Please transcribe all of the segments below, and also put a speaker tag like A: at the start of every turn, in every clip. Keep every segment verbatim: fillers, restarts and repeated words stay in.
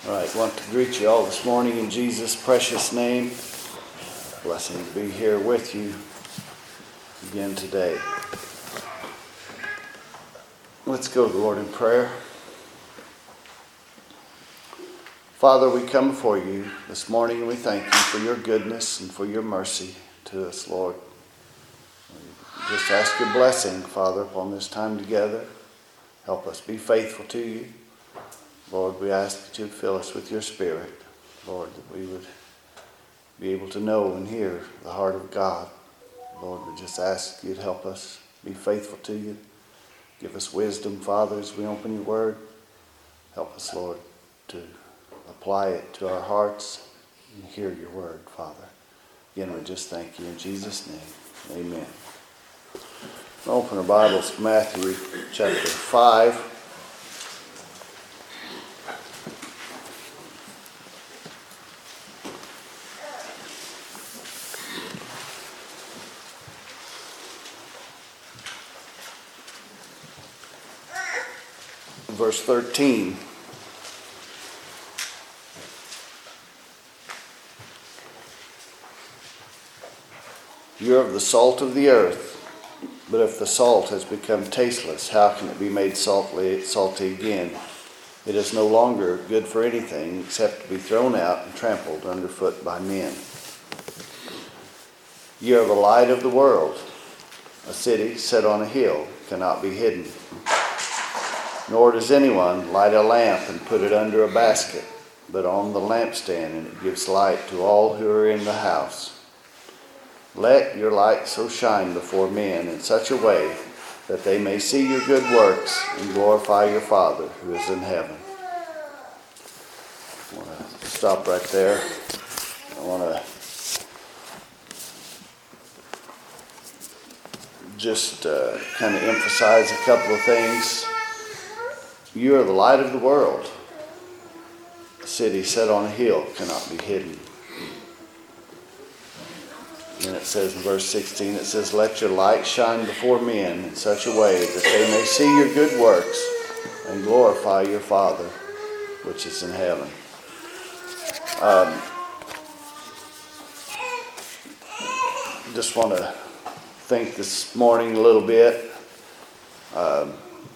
A: All right, I want to greet you all this morning in Jesus' precious name. Blessing to be here with you again today. Let's go to the Lord in prayer. Father, we come before you this morning and we thank you for your goodness and for your mercy to us, Lord. We just ask your blessing, Father, upon this time together. Help us be faithful to you. Lord, we ask that you'd fill us with your Spirit. Lord, that we would be able to know and hear the heart of God. Lord, we just ask you'd help us be faithful to you. Give us wisdom, Father, as we open your word. Help us, Lord, to apply it to our hearts and hear your word, Father. Again, we just thank you in Jesus' name. Amen. We'll open our Bibles to Matthew chapter five. Verse thirteen. You're of the salt of the earth, but if the salt has become tasteless, how can it be made salty, salty again? It is no longer good for anything except to be thrown out and trampled underfoot by men. You are the light of the world. A city set on a hill cannot be hidden. Nor does anyone light a lamp and put it under a basket, but on the lampstand, and it gives light to all who are in the house. Let your light so shine before men in such a way that they may see your good works and glorify your Father who is in heaven. I want to stop right there. I want to just uh, kind of emphasize a couple of things. You are the light of the world. A city set on a hill cannot be hidden. And it says in verse sixteen, it says, let your light shine before men in such a way that they may see your good works and glorify your Father which is in heaven. Um, just want to think this morning a little bit. Um,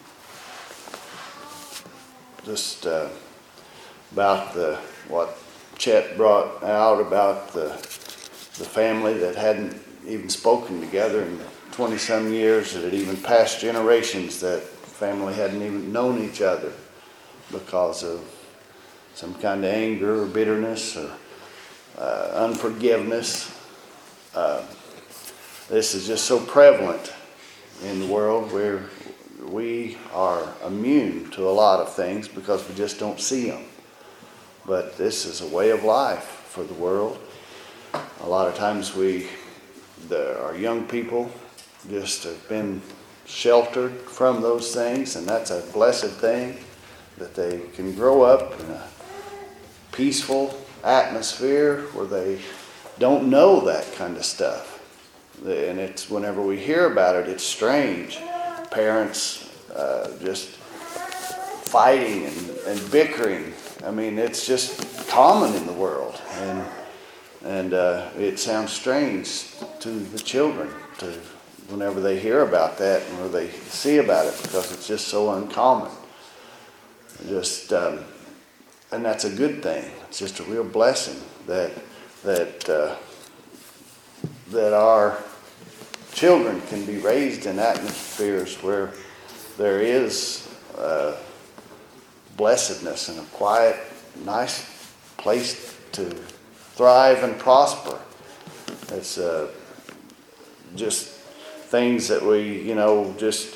A: Just uh, about the what Chet brought out about the the family that hadn't even spoken together in twenty-some years, that had even past generations, that family hadn't even known each other because of some kind of anger or bitterness or uh, unforgiveness. Uh, this is just so prevalent in the world where we are immune to a lot of things because we just don't see them. But this is a way of life for the world. A lot of times we, the, our young people just have been sheltered from those things, and that's a blessed thing, that they can grow up in a peaceful atmosphere where they don't know that kind of stuff. And it's whenever we hear about it, it's strange. Parents uh, just fighting and, and bickering. I mean, it's just common in the world, and and uh, it sounds strange to the children to whenever they hear about that and or they see about it, because it's just so uncommon. Just um, and that's a good thing. It's just a real blessing that that uh, that our children can be raised in atmospheres where there is uh, blessedness and a quiet, nice place to thrive and prosper. It's uh, just things that we, you know, just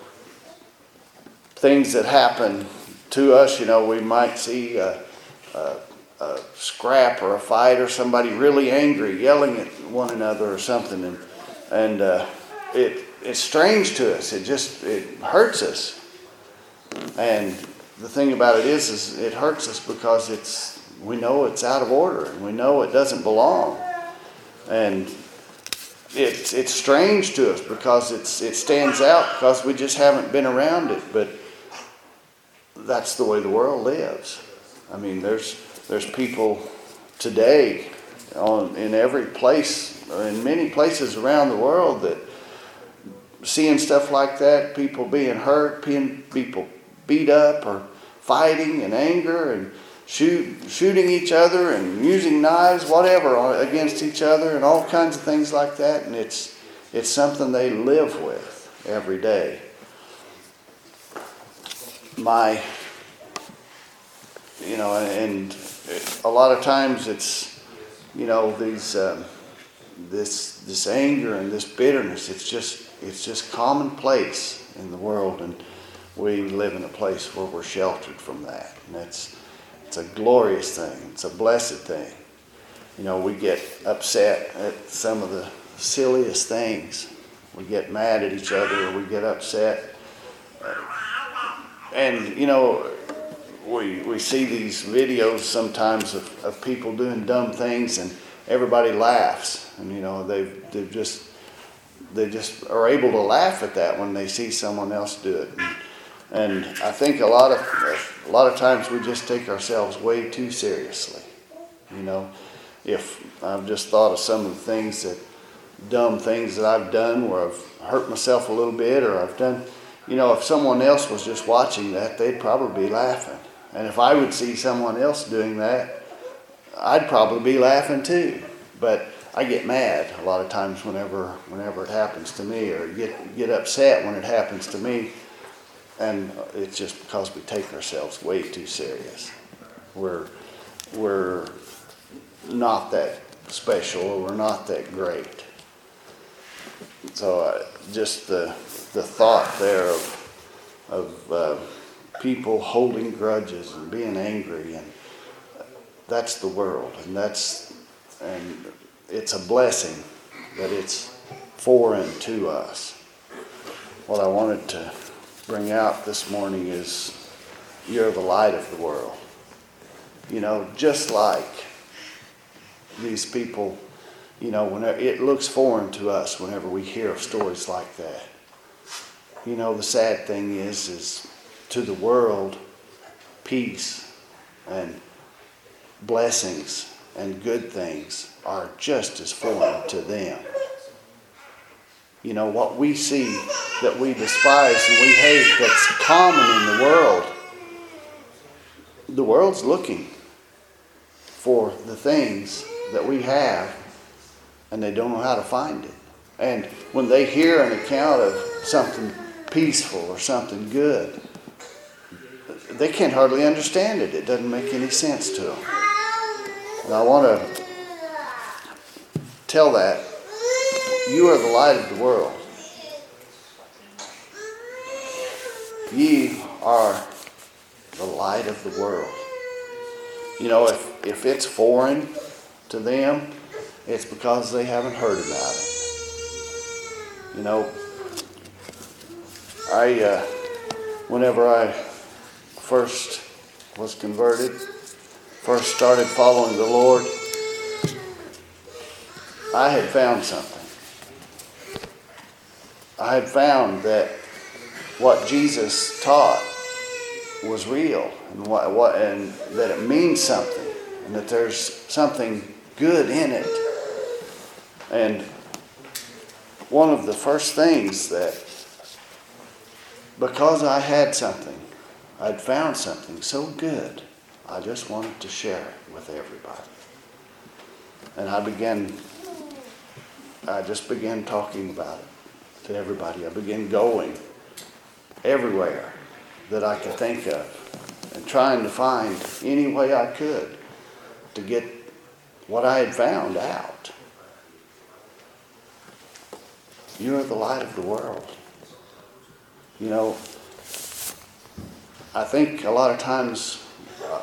A: things that happen to us. You know, we might see a, a, a scrap or a fight or somebody really angry yelling at one another or something, and And uh, it it's strange to us. It just it hurts us. And the thing about it is, is it hurts us because it's we know it's out of order and we know it doesn't belong. And it's it's strange to us because it's it stands out because we just haven't been around it. But that's the way the world lives. I mean, there's there's people today on in every place, or in many places around the world, that seeing stuff like that, people being hurt, being, people beat up or fighting and anger and shoot, shooting each other and using knives, whatever, against each other and all kinds of things like that. And it's it's something they live with every day. My, you know, and a lot of times it's, you know, these um, this this anger and this bitterness. It's just it's just commonplace in the world, and we live in a place where we're sheltered from that, and that's it's a glorious thing. It's a blessed thing. You know, we get upset at some of the silliest things. We get mad at each other, or we get upset, and you know. We we see these videos sometimes of, of people doing dumb things, and everybody laughs, and you know they they just they just are able to laugh at that when they see someone else do it, and, and I think a lot of a lot of times we just take ourselves way too seriously. You know, if I've just thought of some of the things that dumb things that I've done where I've hurt myself a little bit, or I've done, you know, if someone else was just watching that, they'd probably be laughing. And if I would see someone else doing that, I'd probably be laughing too. But I get mad a lot of times whenever whenever it happens to me, or get get upset when it happens to me. And it's just because we take ourselves way too serious. We're we're not that special, or we're not that great. So uh, just the the thought there of of uh, people holding grudges and being angry, and that's the world, and that's and it's a blessing that it's foreign to us. What I wanted to bring out this morning is you're the light of the world. You know, just like these people, you know, whenever it looks foreign to us whenever we hear of stories like that. You know, the sad thing is, is to the world, peace and blessings and good things are just as foreign to them. You know, what we see that we despise and we hate that's common in the world, the world's looking for the things that we have, and they don't know how to find it. And when they hear an account of something peaceful or something good, they can't hardly understand it. It doesn't make any sense to them. And I want to tell that you are the light of the world. Ye are the light of the world. You know, if, if it's foreign to them, it's because they haven't heard about it. You know, I, uh, whenever I first was converted, first started following the Lord, I had found something. I had found that what Jesus taught was real, and what, what and that it means something, and that there's something good in it. And one of the first things that, because I had something, I'd found something so good, I just wanted to share it with everybody. And I began, I just began talking about it to everybody. I began going everywhere that I could think of and trying to find any way I could to get what I had found out. You are the light of the world. You know, I think a lot of times uh,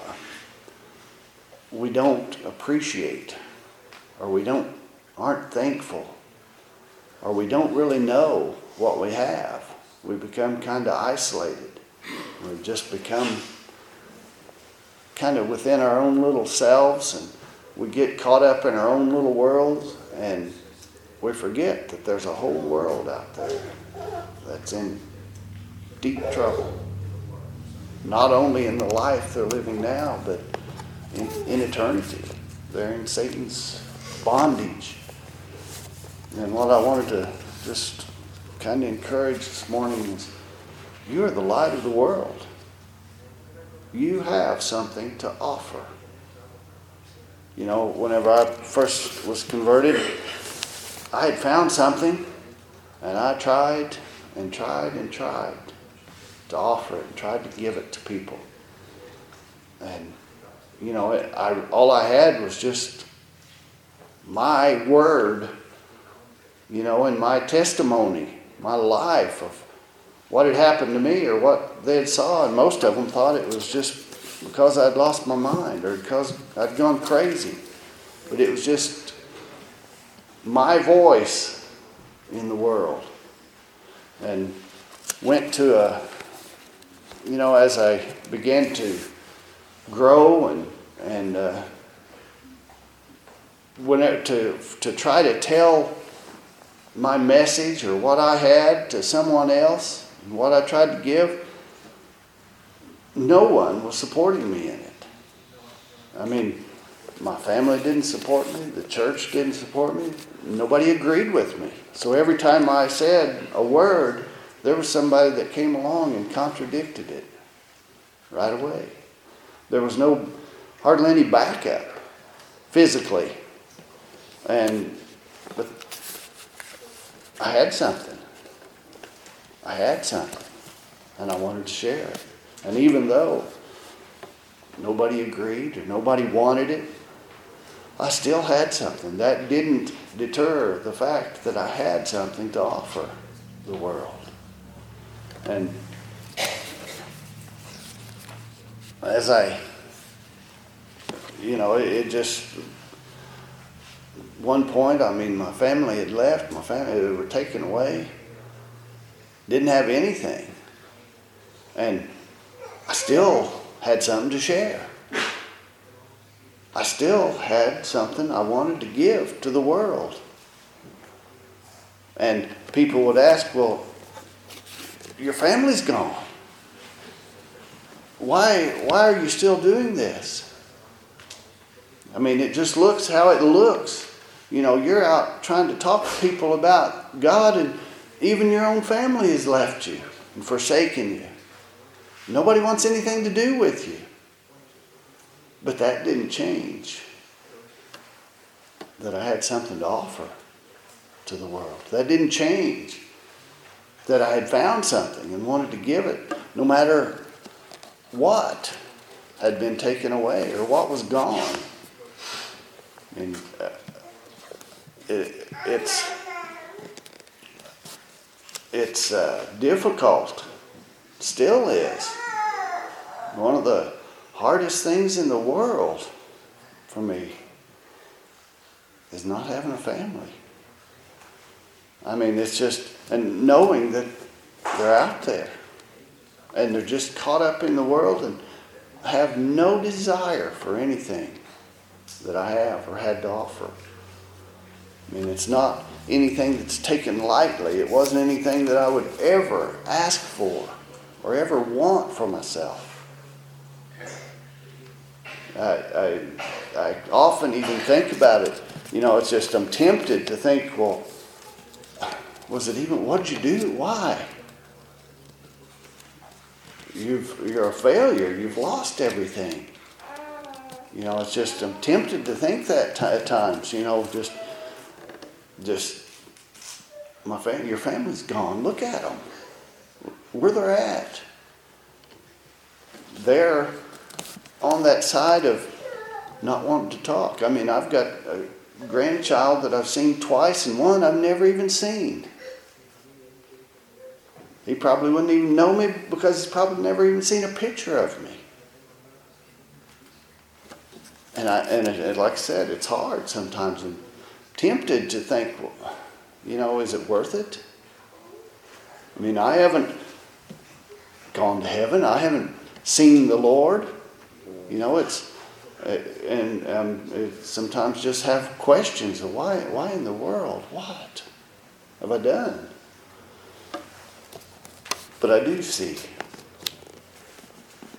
A: we don't appreciate, or we don't aren't thankful, or we don't really know what we have. We become kind of isolated. We just become kind of within our own little selves, and we get caught up in our own little worlds, and we forget that there's a whole world out there that's in deep trouble. not only in the life they're living now, but in, in eternity. They're in Satan's bondage. And what I wanted to just kind of encourage this morning is, you are the light of the world. You have something to offer. You know, whenever I first was converted, I had found something, and I tried and tried and tried to offer it and tried to give it to people. And, you know, it, I, all I had was just my word, you know, and my testimony, my life of what had happened to me or what they had saw. And most of them thought it was just because I'd lost my mind or because I'd gone crazy. But it was just my voice in the world. And went to a, you know, as I began to grow and and uh, whenever to to try to tell my message or what I had to someone else, and what I tried to give, no one was supporting me in it. I mean, my family didn't support me. The church didn't support me. Nobody agreed with me. So every time I said a word, there was somebody that came along and contradicted it right away. There was no, hardly any backup physically. And, but I had something. I had something. And I wanted to share it. And even though nobody agreed or nobody wanted it, I still had something. That didn't deter the fact that I had something to offer the world. And as I, you know, it, it just, one point, I mean, my family had left, my family, they were taken away, didn't have anything. And I still had something to share. I still had something I wanted to give to the world. And people would ask, well, your family's gone. Why, why are you still doing this? I mean, it just looks how it looks. You know, you're out trying to talk to people about God, and even your own family has left you and forsaken you. Nobody wants anything to do with you. But that didn't change that I had something to offer to the world. That didn't change that I had found something and wanted to give it, no matter what had been taken away or what was gone. And uh, it, it's it's uh, difficult, still is. One of the hardest things in the world for me is not having a family. I mean, it's just, and knowing that they're out there and they're just caught up in the world and have no desire for anything that I have or had to offer. I mean, it's not anything that's taken lightly. It wasn't anything that I would ever ask for or ever want for myself. I, I, I often even think about it. You know, it's just I'm tempted to think, well, was it even, what'd you do? Why? You've, you're a failure. You've lost everything. You know, it's just, I'm tempted to think that t- at times, you know, just, just, my fam- your family's gone. Look at them. Where they're at. They're on that side of not wanting to talk. I mean, I've got a grandchild that I've seen twice, and one I've never even seen. He probably wouldn't even know me because he's probably never even seen a picture of me. And I and it, like I said, it's hard sometimes. I'm tempted to think, well, you know, is it worth it? I mean, I haven't gone to heaven. I haven't seen the Lord. You know, it's and um, it sometimes just have questions of why, why in the world? What have I done? But I do see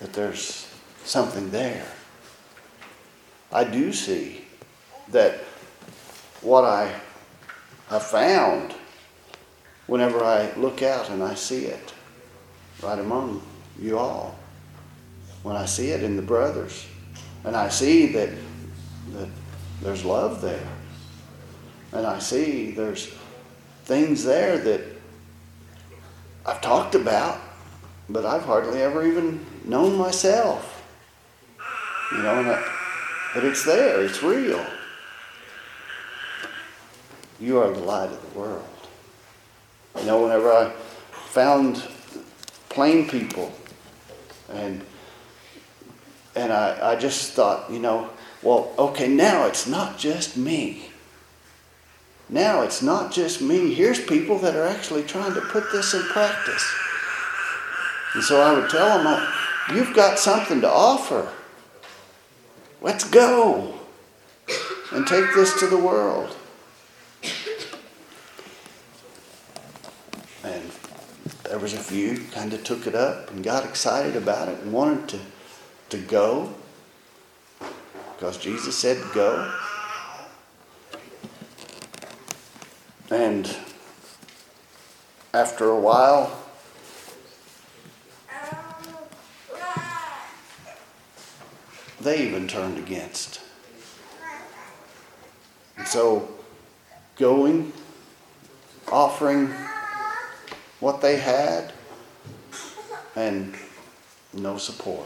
A: that there's something there. I do see that what I have found, whenever I look out and I see it right among you all, when I see it in the brothers, and I see that, that there's love there, and I see there's things there that I've talked about, but I've hardly ever even known myself. You know, and I, but it's there, it's real. You are the light of the world. You know, whenever I found plain people, and and I, I just thought, you know, well, okay, now it's not just me. Now it's not just me. Here's people that are actually trying to put this in practice. And so I would tell them, you've got something to offer. Let's go and take this to the world. And there was a few kind of took it up and got excited about it and wanted to, to go because Jesus said to go. And after a while, they even turned against. And so, going, offering what they had, and no support.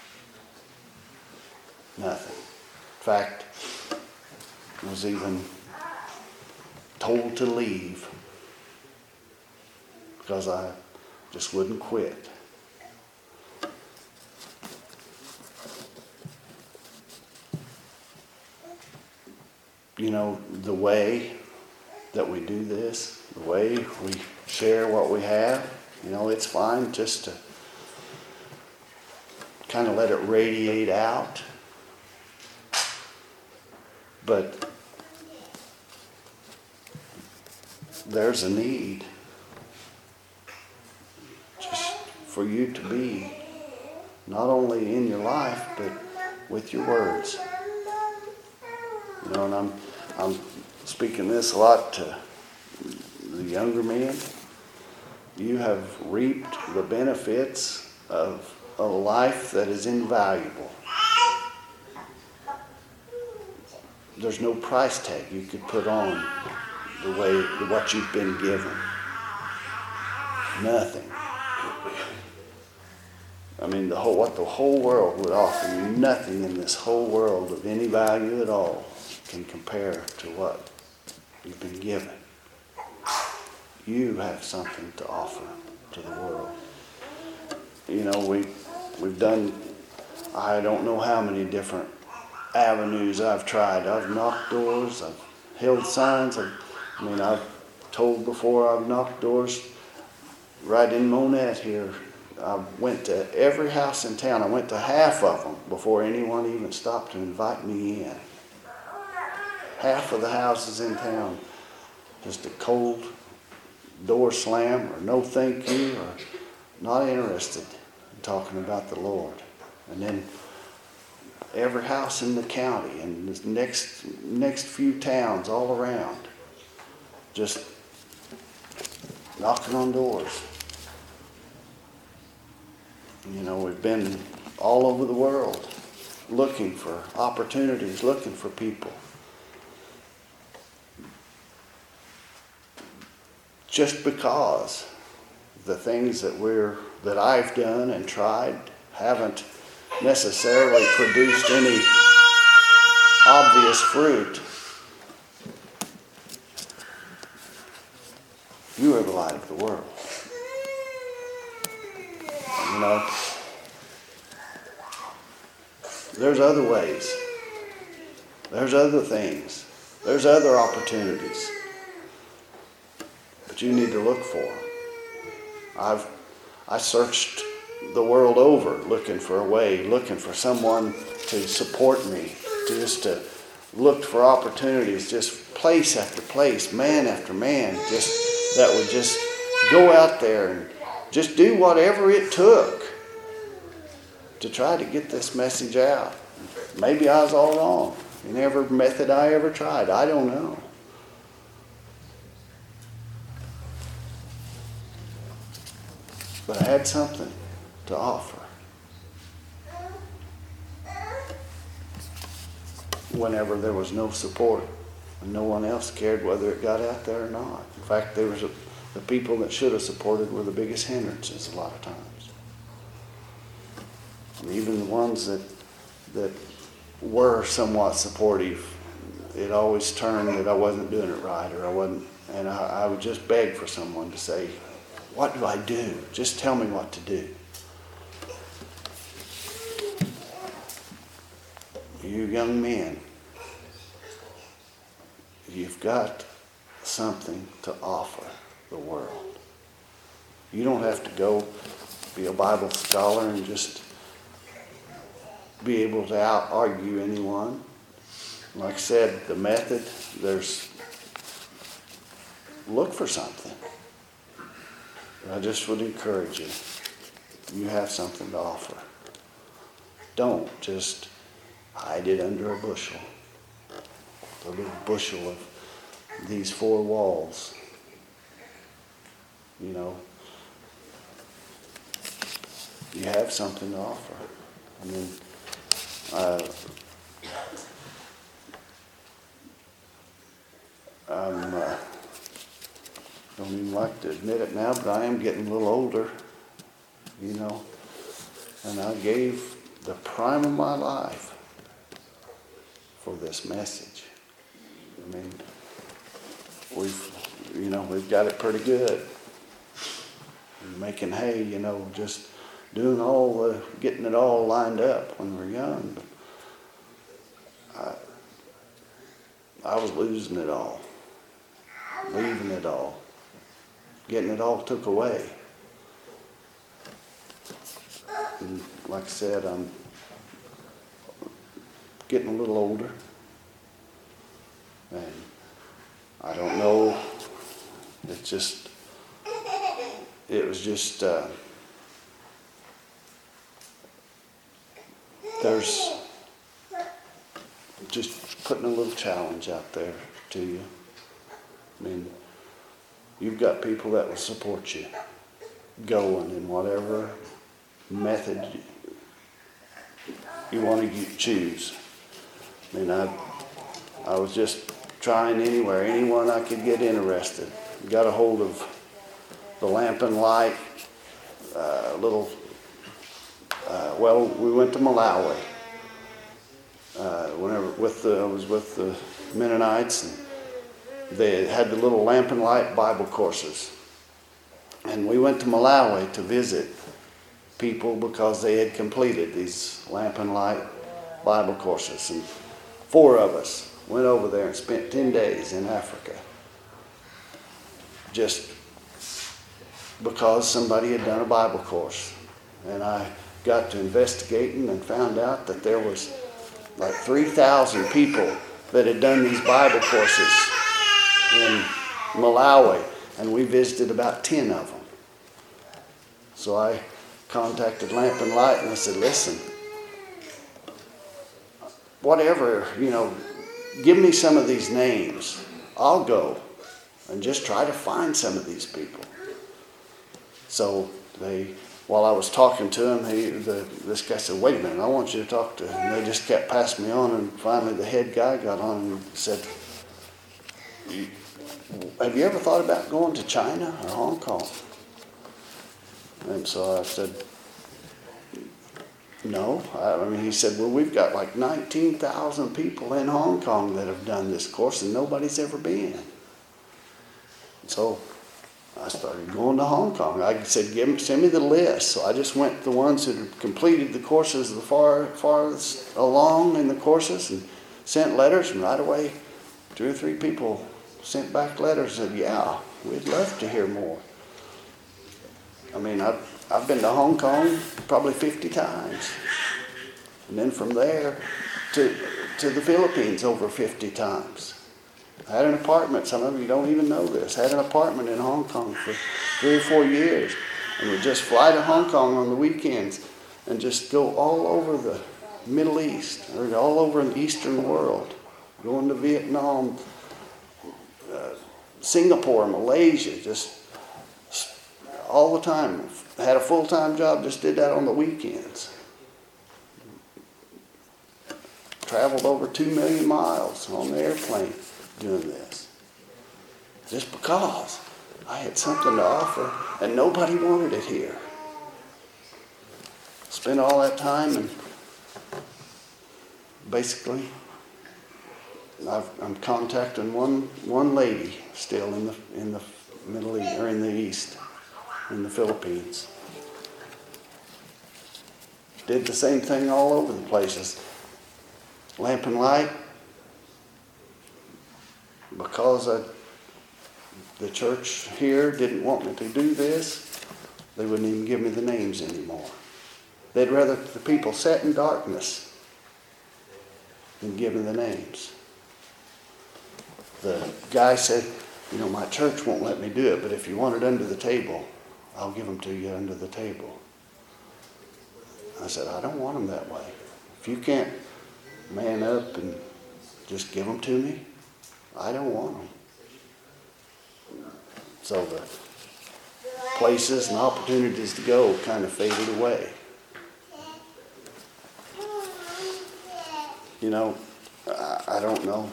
A: Nothing. In fact, was even told to leave because I just wouldn't quit. You know, the way that we do this, the way we share what we have, you know, it's fine just to kind of let it radiate out. But there's a need just for you to be not only in your life, but with your words. You know, and I'm I'm speaking this a lot to the younger men. You have reaped the benefits of a life that is invaluable. There's no price tag you could put on the way what you've been given. Nothing. I mean, the whole what the whole world would offer you, nothing in this whole world of any value at all can compare to what you've been given. You have something to offer to the world. You know, we we've done I don't know how many different avenues I've tried. I've knocked doors, I've held signs, I've, I mean I've told before I've knocked doors right in Monette here. I went to every house in town. I went to half of them before anyone even stopped to invite me in. Half of the houses in town, just a cold door slam or no thank you or not interested in talking about the Lord. And then every house in the county and the next next few towns all around, just knocking on doors. You know, we've been all over the world looking for opportunities, looking for people. Just because the things that we're that I've done and tried haven't necessarily produced any obvious fruit. You are the light of the world. You know, there's other ways. There's other things. There's other opportunities. But you need to look for them. I've I searched the world over looking for a way, looking for someone to support me, just to look for opportunities, just place after place, man after man, just that would just go out there and just do whatever it took to try to get this message out. Maybe I was all wrong in every method I ever tried. I don't know. But I had something to offer. Whenever there was no support and no one else cared whether it got out there or not. In fact, there was a, the people that should have supported were the biggest hindrances a lot of times. And even the ones that that were somewhat supportive, it always turned that I wasn't doing it right, or I wasn't, and I, I would just beg for someone to say, what do I do? Just tell me what to do. You young men, you've got something to offer the world. You don't have to go be a Bible scholar and just be able to out-argue anyone. Like I said, the method, there's, look for something. I just would encourage you, you have something to offer. Don't just hide it under a bushel. The little bushel of these four walls. You know, you have something to offer. I mean, uh, I'm, uh, don't even like to admit it now, but I am getting a little older, you know, and I gave the prime of my life for this message. I mean, we've, you know, we've got it pretty good. Making hay, you know, just doing all the, getting it all lined up when we're young. But I, I was losing it all, leaving it all, getting it all took away. And like I said, I'm getting a little older. And I don't know, it just, it was just, uh, there's just putting a little challenge out there to you. I mean, you've got people that will support you going in whatever method you want to choose. I mean, I, I was just trying anywhere, anyone I could get interested. Got a hold of the Lamp and Light, uh, little, uh, well, we went to Malawi. Uh, whenever with the, I was with the Mennonites, and they had the little Lamp and Light Bible courses. And we went to Malawi to visit people because they had completed these Lamp and Light Bible courses. And four of us went over there and spent ten days in Africa. Just because somebody had done a Bible course. And I got to investigating and found out that there was like three thousand people that had done these Bible courses in Malawi, and we visited about ten of them. So I contacted Lamp and Light and I said, listen, whatever, you know, give me some of these names. I'll go and just try to find some of these people. So they, while I was talking to him, he, the, this guy said, wait a minute, I want you to talk to him. And they just kept passing me on, and finally the head guy got on and said, have you ever thought about going to China or Hong Kong? And so I said, no. I mean, he said, well, we've got like nineteen thousand people in Hong Kong that have done this course, and nobody's ever been. So I started going to Hong Kong. I said, Give me, send me the list. So I just went to the ones that had completed the courses the far farthest along in the courses and sent letters, and right away two or three people sent back letters and said, yeah, we'd love to hear more. I mean, I've, I've been to Hong Kong probably fifty times. And then from there to, to the Philippines over fifty times. I had an apartment, some of you don't even know this, I had an apartment in Hong Kong for three or four years. And would just fly to Hong Kong on the weekends and just go all over the Middle East, or all over the Eastern world, going to Vietnam, uh, Singapore, Malaysia, just all the time. Had a full-time job, just did that on the weekends. Traveled over two million miles on the airplane doing this. Just because I had something to offer and nobody wanted it here. Spent all that time and basically I've, I'm contacting one one lady still in the in the Middle East or in the East, in the Philippines. Did the same thing all over the places. Lamp and Light, because I, the church here didn't want me to do this, they wouldn't even give me the names anymore. They'd rather the people sat in darkness than give me the names. The guy said, you know, my church won't let me do it, but if you want it under the table, I'll give them to you under the table. I said, I don't want them that way. If you can't man up and just give them to me, I don't want them. So the places and opportunities to go kind of faded away. You know, I, I don't know.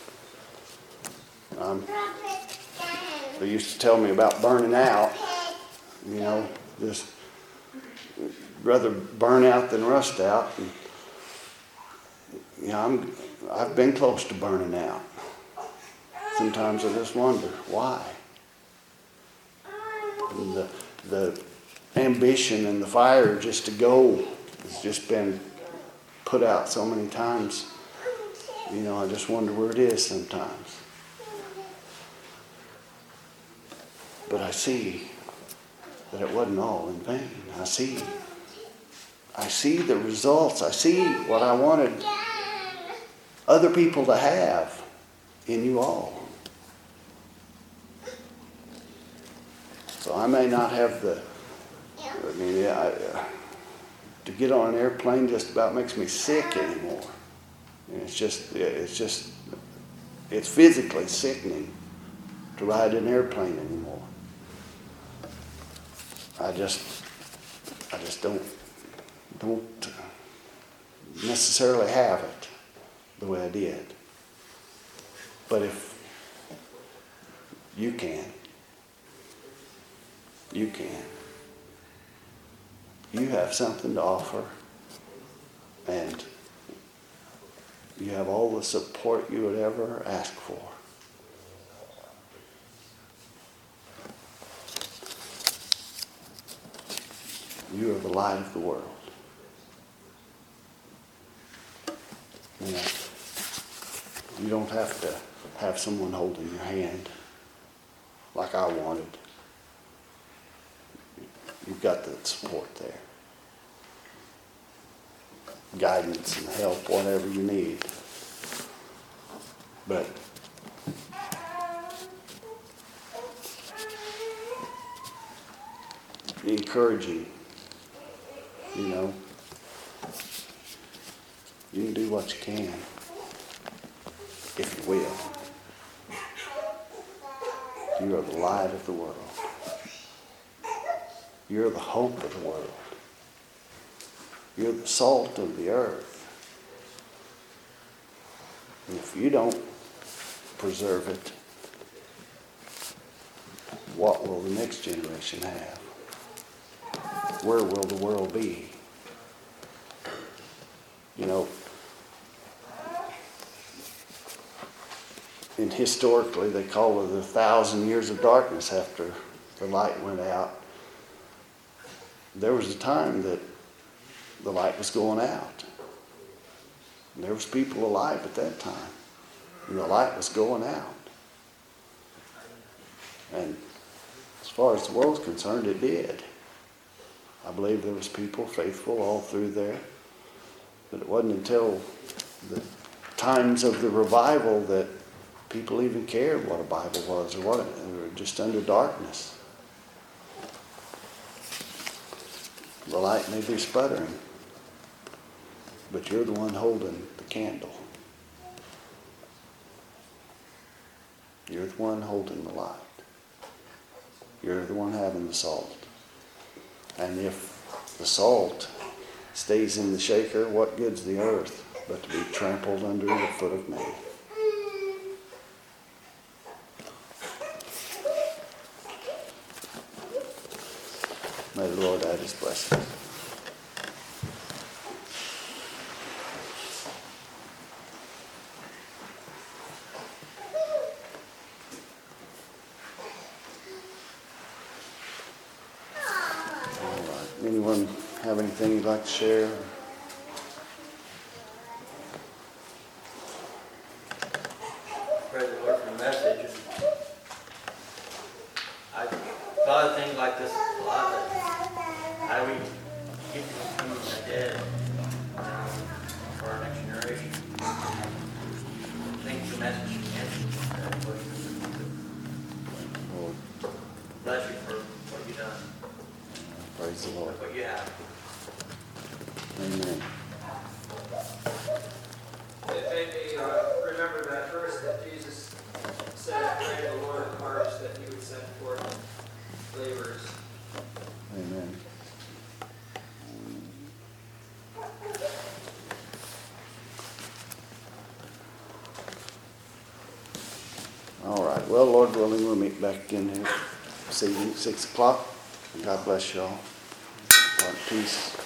A: Um, they used to tell me about burning out. You know, just rather burn out than rust out. And, you know, I'm, I've been close to burning out. Sometimes I just wonder, why? And the, the ambition and the fire just to go has just been put out so many times. You know, I just wonder where it is sometimes. But I see that it wasn't all in vain. I see, I see the results. I see what I wanted other people to have in you all. So I may not have the, I mean, yeah, I, uh, to get on an airplane just about makes me sick anymore. And it's just, it's just, it's physically sickening to ride an airplane anymore. I just, I just don't, don't necessarily have it the way I did. But if you can, you can. You have something to offer, and you have all the support you would ever ask for. You are the light of the world. You know, you don't have to have someone holding your hand like I wanted. You've got the support there. Guidance and help, whatever you need. But encouraging, you know, you can do what you can, if you will. You are the light of the world. You're the hope of the world. You're the salt of the earth. And if you don't preserve it, what will the next generation have? Where will the world be? You know, and historically they call it the thousand years of darkness after the light went out. There was a time that the light was going out. And there was people alive at that time. And the light was going out. And as far as the world's concerned, it did. I believe there was people faithful all through there. But it wasn't until the times of the revival that people even cared what a Bible was or what it, they were just under darkness. the light may be sputtering, but you're the one holding the candle. You're the one holding the light. You're the one having the salt. And if the salt stays in the shaker, what good's the earth but to be trampled under the foot of man? May the Lord add his blessings. All right. Anyone have anything you'd like to share?
B: Praise the Lord for the message. I thought of things like this a lot, but how do we get from the dead um, for our next generation? I think the message answers that question.
A: Lord,
B: Bless you for what you've done,
A: praise the Lord.
B: what you have.
A: Amen.
C: It made me uh, remember that verse that Jesus said, "Pray the Lord of harvest that he would send forth laborers."
A: Amen. All right. Well, Lord willing, we'll meet back again here this evening, six o'clock. God bless you all. God, peace.